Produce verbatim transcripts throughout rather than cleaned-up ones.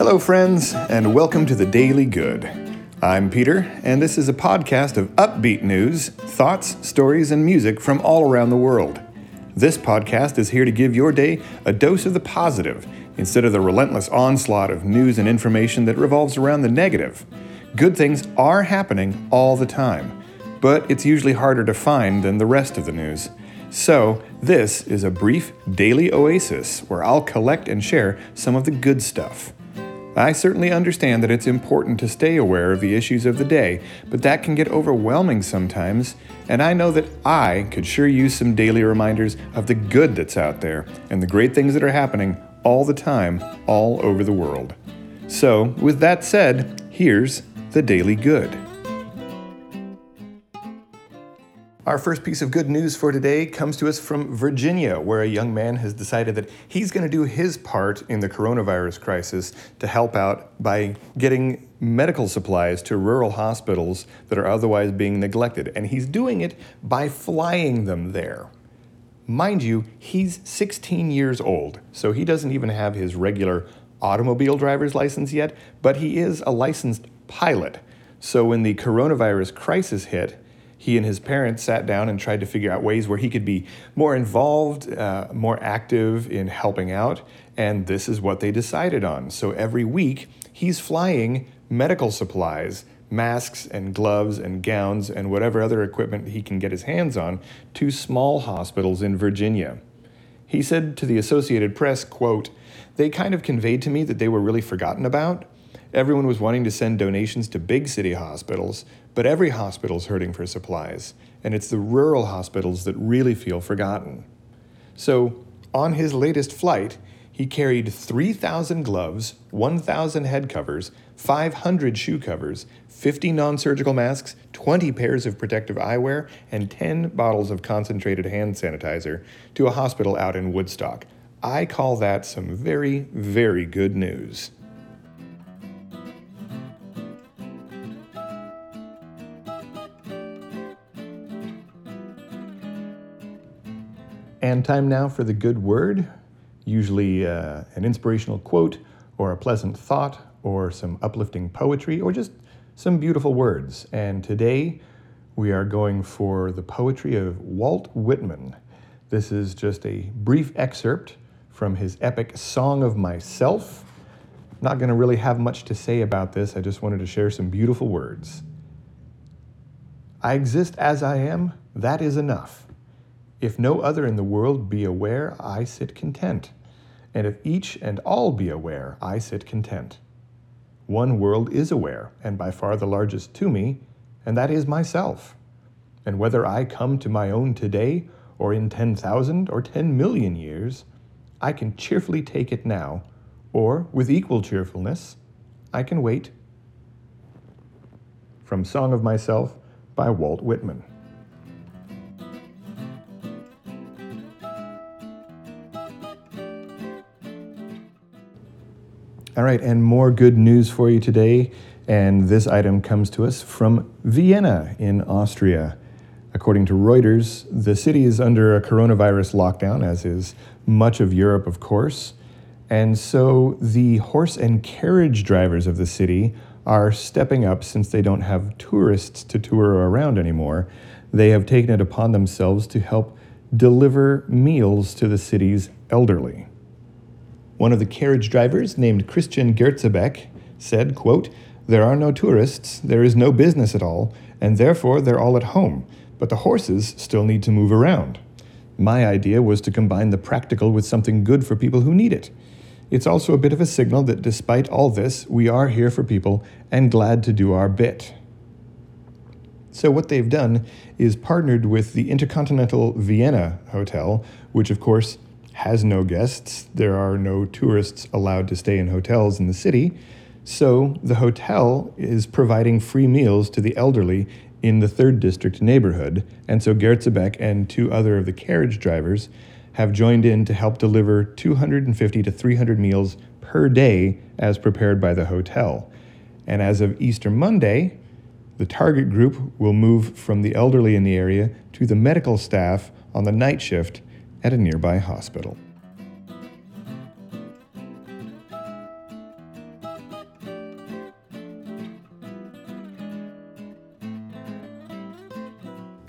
Hello, friends, and welcome to the Daily Good. I'm Peter, and this is a podcast of upbeat news, thoughts, stories, and music from all around the world. This podcast is here to give your day a dose of the positive instead of the relentless onslaught of news and information that revolves around the negative. Good things are happening all the time, but it's usually harder to find than the rest of the news. So, this is a brief daily oasis where I'll collect and share some of the good stuff. I certainly understand that it's important to stay aware of the issues of the day, but that can get overwhelming sometimes, and I know that I could sure use some daily reminders of the good that's out there and the great things that are happening all the time, all over the world. So, with that said, here's the Daily Good. Our first piece of good news for today comes to us from Virginia, where a young man has decided that he's going to do his part in the coronavirus crisis to help out by getting medical supplies to rural hospitals that are otherwise being neglected. And he's doing it by flying them there. Mind you, he's sixteen years old, so he doesn't even have his regular automobile driver's license yet, but he is a licensed pilot. So when the coronavirus crisis hit, he and his parents sat down and tried to figure out ways where he could be more involved, uh, more active in helping out, and this is what they decided on. So every week, he's flying medical supplies, masks and gloves and gowns and whatever other equipment he can get his hands on to small hospitals in Virginia. He said to the Associated Press, quote, "They kind of conveyed to me that they were really forgotten about. Everyone was wanting to send donations to big city hospitals, but every hospital's hurting for supplies, and it's the rural hospitals that really feel forgotten." So, on his latest flight, he carried three thousand gloves, one thousand head covers, five hundred shoe covers, fifty non-surgical masks, twenty pairs of protective eyewear, and ten bottles of concentrated hand sanitizer to a hospital out in Woodstock. I call that some very, very good news. And time now for the good word, usually uh, an inspirational quote or a pleasant thought or some uplifting poetry or just some beautiful words. And today we are going for the poetry of Walt Whitman. This is just a brief excerpt from his epic Song of Myself. I'm not going to really have much to say about this. I just wanted to share some beautiful words. I exist as I am, that is enough. If no other in the world be aware, I sit content. And if each and all be aware, I sit content. One world is aware, and by far the largest to me, and that is myself. And whether I come to my own today, or in ten thousand or ten million years, I can cheerfully take it now, or with equal cheerfulness, I can wait. From Song of Myself by Walt Whitman. All right, and more good news for you today, and this item comes to us from Vienna in Austria. According to Reuters, the city is under a coronavirus lockdown, as is much of Europe, of course, and so the horse and carriage drivers of the city are stepping up since they don't have tourists to tour around anymore. They have taken it upon themselves to help deliver meals to the city's elderly. One of the carriage drivers, named Christian Gerzebeck, said, quote, "There are no tourists, there is no business at all, and therefore they're all at home, but the horses still need to move around. My idea was to combine the practical with something good for people who need it. It's also a bit of a signal that despite all this, we are here for people and glad to do our bit." So what they've done is partnered with the Intercontinental Vienna Hotel, which of course has no guests. There are no tourists allowed to stay in hotels in the city. So the hotel is providing free meals to the elderly in the third District neighborhood. And so Gerzebeck and two other of the carriage drivers have joined in to help deliver two hundred fifty to three hundred meals per day as prepared by the hotel. And as of Easter Monday, the target group will move from the elderly in the area to the medical staff on the night shift at a nearby hospital.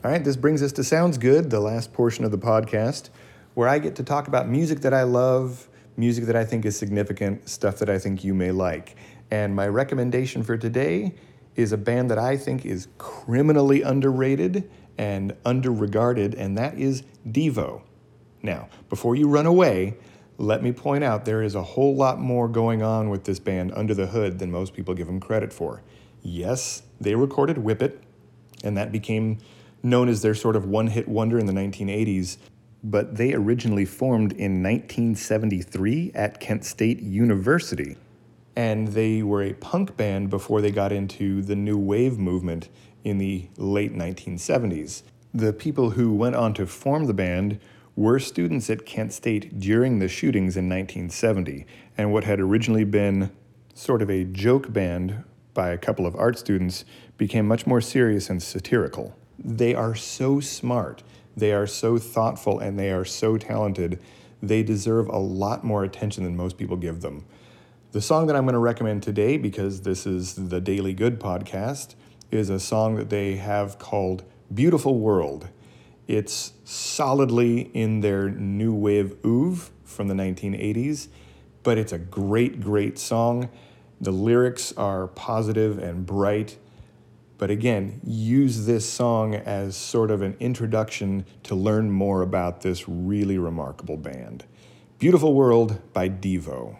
All right, this brings us to Sounds Good, the last portion of the podcast, where I get to talk about music that I love, music that I think is significant, stuff that I think you may like. And my recommendation for today is a band that I think is criminally underrated and underregarded, and that is Devo. Now, before you run away, let me point out there is a whole lot more going on with this band under the hood than most people give them credit for. Yes, they recorded Whip It, and that became known as their sort of one-hit wonder in the nineteen eighties, but they originally formed in nineteen seventy-three at Kent State University, and they were a punk band before they got into the new wave movement in the late nineteen seventies. The people who went on to form the band were students at Kent State during the shootings in nineteen seventy, and what had originally been sort of a joke band by a couple of art students became much more serious and satirical. They are so smart, they are so thoughtful, and they are so talented. They deserve a lot more attention than most people give them. The song that I'm going to recommend today, because this is the Daily Good podcast, is a song that they have called Beautiful World. It's solidly in their new wave oeuvre from the nineteen eighties, but it's a great, great song. The lyrics are positive and bright. But again, use this song as sort of an introduction to learn more about this really remarkable band. Beautiful World by Devo.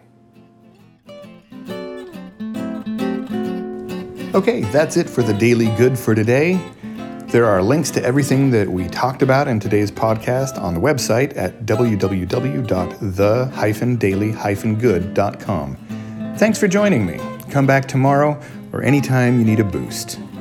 Okay, that's it for the Daily Good for today. There are links to everything that we talked about in today's podcast on the website at w w w dot the daily good dot com. Thanks for joining me. Come back tomorrow or anytime you need a boost.